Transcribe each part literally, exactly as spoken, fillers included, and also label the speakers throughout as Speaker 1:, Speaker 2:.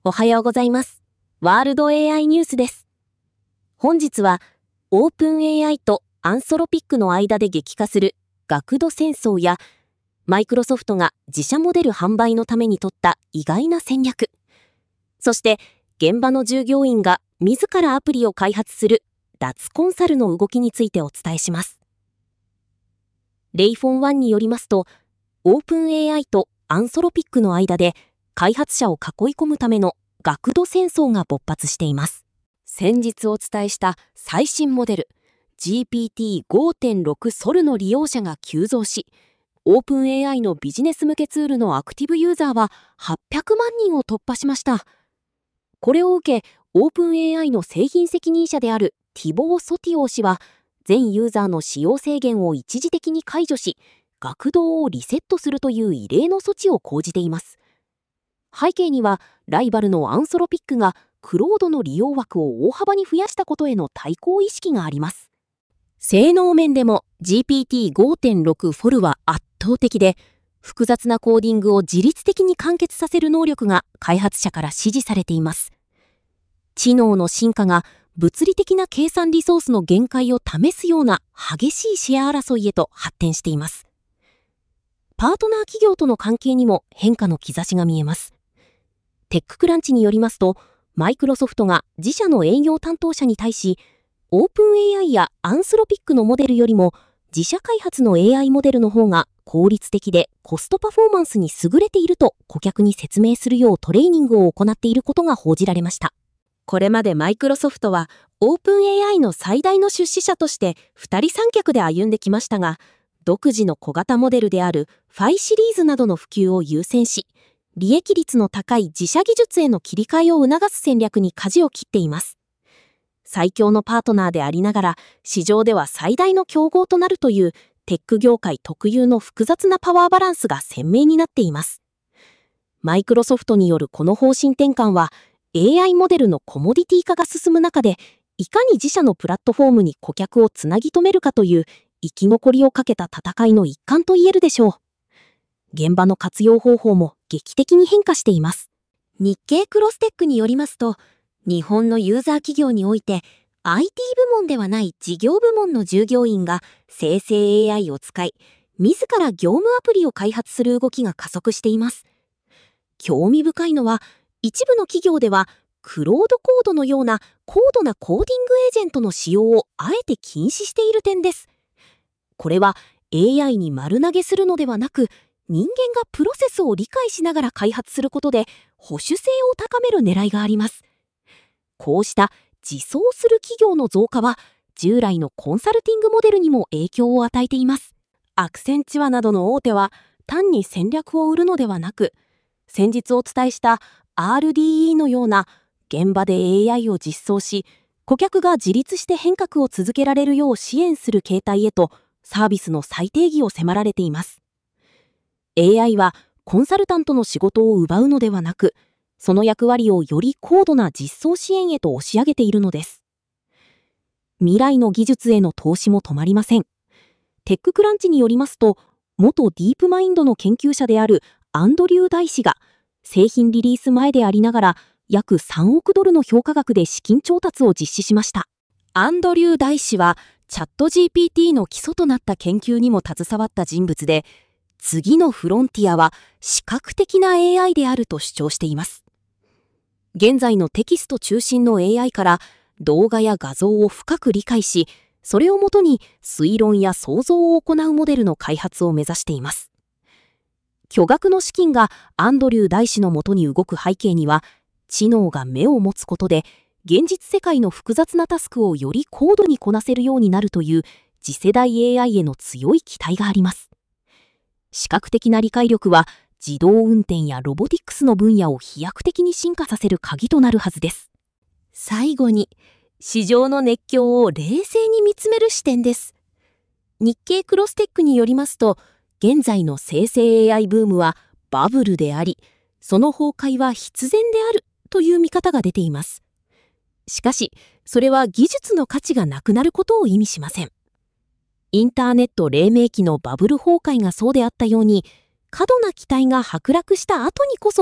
Speaker 1: おはようございます。ワールド エーアイ ニュースです。本日は、オープン エーアイ とアンソロピックの間で激化する学度戦争や、マイクロソフトが自社モデル販売のために取った意外な戦略、そして現場の従業員が自らアプリを開発する脱コンサルの動きについてお伝えします。レイフォンワンによりますと、オープン エーアイ とアンソロピックの間で開発者を囲い込むための学度戦争が勃発しています。先日お伝えした最新モデル ジーピーティーごてんろく ソルの利用者が急増し、オープン エーアイ のビジネス向けツールのアクティブユーザーははっぴゃくまんにんを突破しました。これを受け、オープン エーアイ の製品責任者であるティボー・ソティオー氏は、全ユーザーの使用制限を一時的に解除し、学度をリセットするという異例の措置を講じています。背景には、ライバルのアンソロピックがクロードの利用枠を大幅に増やしたことへの対抗意識があります。性能面でも ジーピーティーごてんろく フォルは圧倒的で、複雑なコーディングを自律的に完結させる能力が開発者から支持されています。知能の進化が物理的な計算リソースの限界を試すような激しいシェア争いへと発展しています。パートナー企業との関係にも変化の兆しが見えます。テッククランチによりますと、マイクロソフトが自社の営業担当者に対し、オープン エーアイ やアンスロピックのモデルよりも自社開発の エーアイ モデルの方が効率的でコストパフォーマンスに優れていると顧客に説明するようトレーニングを行っていることが報じられました。これまでマイクロソフトはオープン エーアイ の最大の出資者として二人三脚で歩んできましたが、独自の小型モデルであるファイシリーズなどの普及を優先し、利益率の高い自社技術への切り替えを促す戦略に舵を切っています。最強のパートナーでありながら、市場では最大の競合となるというテック業界特有の複雑なパワーバランスが鮮明になっています。マイクロソフトによるこの方針転換は、エーアイ モデルのコモディティ化が進む中で、いかに自社のプラットフォームに顧客をつなぎ止めるかという生き残りをかけた戦いの一環と言えるでしょう。現場の活用方法も劇的に変化しています。日経クロステックによりますと、日本のユーザー企業において アイティー 部門ではない事業部門の従業員が生成 エーアイ を使い、自ら業務アプリを開発する動きが加速しています。興味深いのは、一部の企業ではクロードコードのような高度なコーディングエージェントの使用をあえて禁止している点です。これは エーアイ に丸投げするのではなく、人間がプロセスを理解しながら開発することで保守性を高める狙いがあります。こうした自走する企業の増加は従来のコンサルティングモデルにも影響を与えています。アクセンチュアなどの大手は単に戦略を売るのではなく、先日お伝えした アールディーイー のような現場で エーアイ を実装し、顧客が自立して変革を続けられるよう支援する形態へとサービスの再定義を迫られています。エーアイ はコンサルタントの仕事を奪うのではなく、その役割をより高度な実装支援へと押し上げているのです。未来の技術への投資も止まりません。テッククランチによりますと、元ディープマインドの研究者であるアンドリュー・ダイ氏が、製品リリース前でありながら、約さんおくドルの評価額で資金調達を実施しました。アンドリュー・ダイ氏は、チャット ジーピーティー の基礎となった研究にも携わった人物で、次のフロンティアは視覚的な エーアイ であると主張しています。現在のテキスト中心の エーアイ から動画や画像を深く理解し、それをもとに推論や想像を行うモデルの開発を目指しています。巨額の資金がアンドリュー大氏のもとに動く背景には、知能が目を持つことで、現実世界の複雑なタスクをより高度にこなせるようになるという次世代 エーアイ への強い期待があります。視覚的な理解力は自動運転やロボティクスの分野を飛躍的に進化させる鍵となるはずです。最後に、市場の熱狂を冷静に見つめる視点です。日経クロステックによりますと、現在の生成 エーアイ ブームはバブルであり、その崩壊は必然であるという見方が出ています。しかし、それは技術の価値がなくなることを意味しません。インターネット黎明期のバブル崩壊がそうであったように、過度な期待が剥落した後にこそ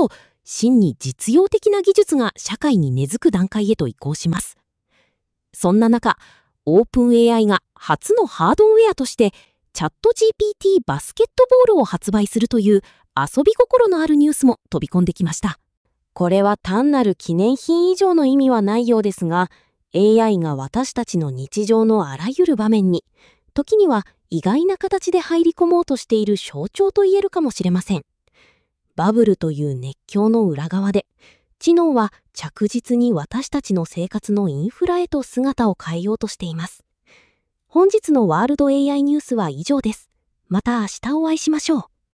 Speaker 1: 真に実用的な技術が社会に根付く段階へと移行します。そんな中、オープン エーアイ が初のハードウェアとして、チャット ジーピーティー バスケットボールを発売するという遊び心のあるニュースも飛び込んできました。これは単なる記念品以上の意味はないようですが、エーアイ が私たちの日常のあらゆる場面に、時には意外な形で入り込もうとしている象徴と言えるかもしれません。バブルという熱狂の裏側で、知能は着実に私たちの生活のインフラへと姿を変えようとしています。本日のワールド エーアイ ニュースは以上です。また明日お会いしましょう。